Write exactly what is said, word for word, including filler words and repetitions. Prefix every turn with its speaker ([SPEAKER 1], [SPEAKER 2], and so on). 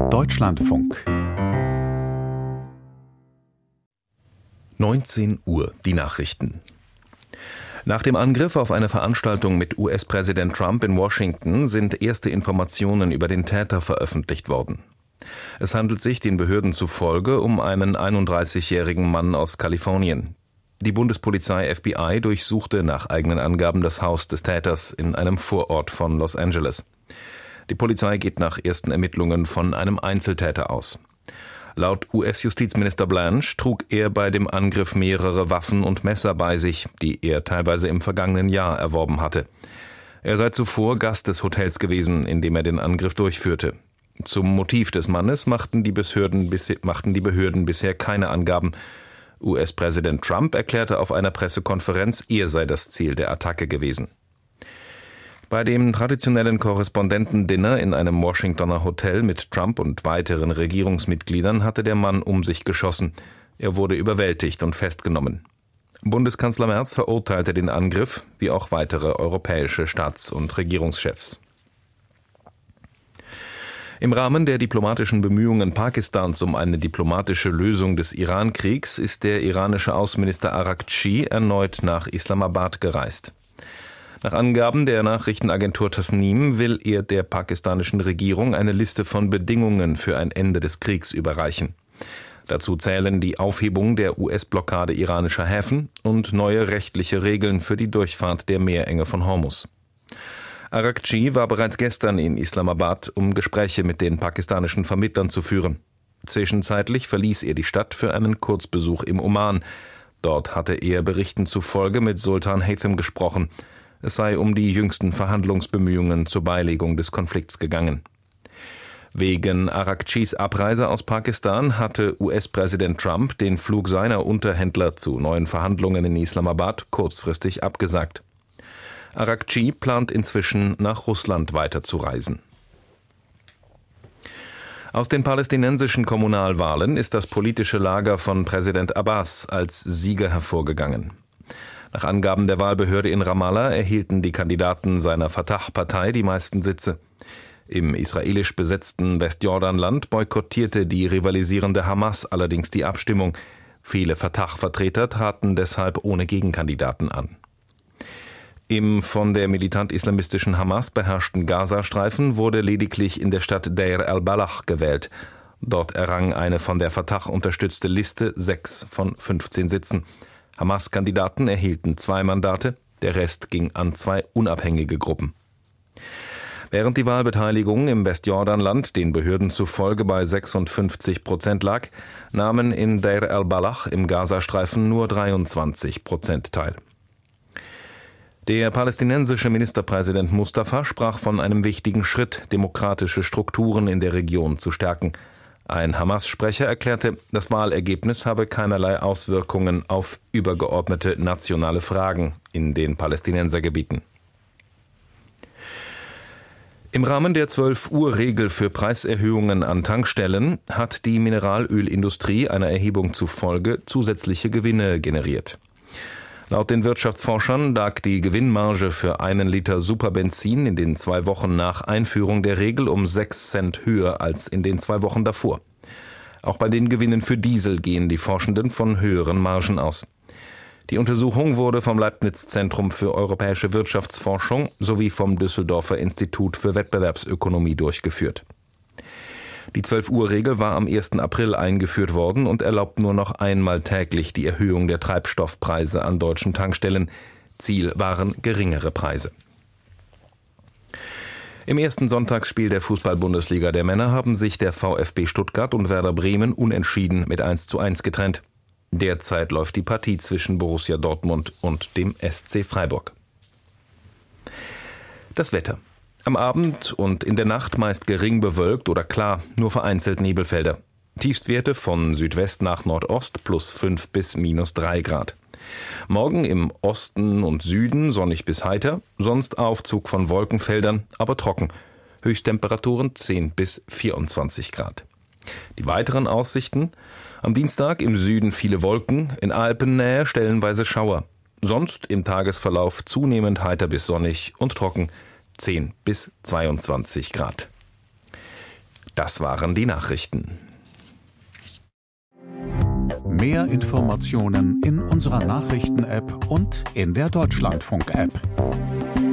[SPEAKER 1] Deutschlandfunk. neunzehn Uhr, die Nachrichten. Nach dem Angriff auf eine Veranstaltung mit U S-Präsident Trump in Washington sind erste Informationen über den Täter veröffentlicht worden. Es handelt sich den Behörden zufolge um einen einunddreißigjährigen Mann aus Kalifornien. Die Bundespolizei F B I durchsuchte nach eigenen Angaben das Haus des Täters in einem Vorort von Los Angeles. Die Polizei geht nach ersten Ermittlungen von einem Einzeltäter aus. Laut U S-Justizminister Blanche trug er bei dem Angriff mehrere Waffen und Messer bei sich, die er teilweise im vergangenen Jahr erworben hatte. Er sei zuvor Gast des Hotels gewesen, in dem er den Angriff durchführte. Zum Motiv des Mannes machten die Behörden, machten die Behörden bisher keine Angaben. U S-Präsident Trump erklärte auf einer Pressekonferenz, er sei das Ziel der Attacke gewesen. Bei dem traditionellen Korrespondentendinner in einem Washingtoner Hotel mit Trump und weiteren Regierungsmitgliedern hatte der Mann um sich geschossen. Er wurde überwältigt und festgenommen. Bundeskanzler Merz verurteilte den Angriff, wie auch weitere europäische Staats- und Regierungschefs. Im Rahmen der diplomatischen Bemühungen Pakistans um eine diplomatische Lösung des Iran-Kriegs ist der iranische Außenminister Araghchi erneut nach Islamabad gereist. Nach Angaben der Nachrichtenagentur Tasnim will er der pakistanischen Regierung eine Liste von Bedingungen für ein Ende des Kriegs überreichen. Dazu zählen die Aufhebung der U S-Blockade iranischer Häfen und neue rechtliche Regeln für die Durchfahrt der Meerenge von Hormuz. Araghchi war bereits gestern in Islamabad, um Gespräche mit den pakistanischen Vermittlern zu führen. Zwischenzeitlich verließ er die Stadt für einen Kurzbesuch im Oman. Dort hatte er Berichten zufolge mit Sultan Haytham gesprochen. Es sei um die jüngsten Verhandlungsbemühungen zur Beilegung des Konflikts gegangen. Wegen Araghchis Abreise aus Pakistan hatte U S-Präsident Trump den Flug seiner Unterhändler zu neuen Verhandlungen in Islamabad kurzfristig abgesagt. Araghchi plant inzwischen nach Russland weiterzureisen. Aus den palästinensischen Kommunalwahlen ist das politische Lager von Präsident Abbas als Sieger hervorgegangen. Nach Angaben der Wahlbehörde in Ramallah erhielten die Kandidaten seiner Fatah-Partei die meisten Sitze. Im israelisch besetzten Westjordanland boykottierte die rivalisierende Hamas allerdings die Abstimmung. Viele Fatah-Vertreter traten deshalb ohne Gegenkandidaten an. Im von der militant-islamistischen Hamas beherrschten Gazastreifen wurde lediglich in der Stadt Deir al-Balach gewählt. Dort errang eine von der Fatah unterstützte Liste sechs von fünfzehn Sitzen. Hamas-Kandidaten erhielten zwei Mandate, der Rest ging an zwei unabhängige Gruppen. Während die Wahlbeteiligung im Westjordanland den Behörden zufolge bei sechsundfünfzig Prozent lag, nahmen in Deir al-Balach im Gazastreifen nur dreiundzwanzig Prozent teil. Der palästinensische Ministerpräsident Mustafa sprach von einem wichtigen Schritt, demokratische Strukturen in der Region zu stärken. Ein Hamas-Sprecher erklärte, das Wahlergebnis habe keinerlei Auswirkungen auf übergeordnete nationale Fragen in den Palästinensergebieten. Im Rahmen der zwölf-Uhr-Regel für Preiserhöhungen an Tankstellen hat die Mineralölindustrie einer Erhebung zufolge zusätzliche Gewinne generiert. Laut den Wirtschaftsforschern lag die Gewinnmarge für einen Liter Superbenzin in den zwei Wochen nach Einführung der Regel um sechs Cent höher als in den zwei Wochen davor. Auch bei den Gewinnen für Diesel gehen die Forschenden von höheren Margen aus. Die Untersuchung wurde vom Leibniz-Zentrum für europäische Wirtschaftsforschung sowie vom Düsseldorfer Institut für Wettbewerbsökonomie durchgeführt. Die zwölf-Uhr-Regel war am ersten April eingeführt worden und erlaubt nur noch einmal täglich die Erhöhung der Treibstoffpreise an deutschen Tankstellen. Ziel waren geringere Preise. Im ersten Sonntagsspiel der Fußball-Bundesliga der Männer haben sich der VfB Stuttgart und Werder Bremen unentschieden mit eins zu eins getrennt. Derzeit läuft die Partie zwischen Borussia Dortmund und dem S C Freiburg. Das Wetter. Am Abend und in der Nacht meist gering bewölkt oder klar, nur vereinzelt Nebelfelder. Tiefstwerte von Südwest nach Nordost plus fünf bis minus drei Grad. Morgen im Osten und Süden sonnig bis heiter, sonst Aufzug von Wolkenfeldern, aber trocken. Höchsttemperaturen zehn bis vierundzwanzig Grad. Die weiteren Aussichten: am Dienstag im Süden viele Wolken, in Alpennähe stellenweise Schauer. Sonst im Tagesverlauf zunehmend heiter bis sonnig und trocken, zehn bis zweiundzwanzig Grad. Das waren die Nachrichten.
[SPEAKER 2] Mehr Informationen in unserer Nachrichten-App und in der Deutschlandfunk-App.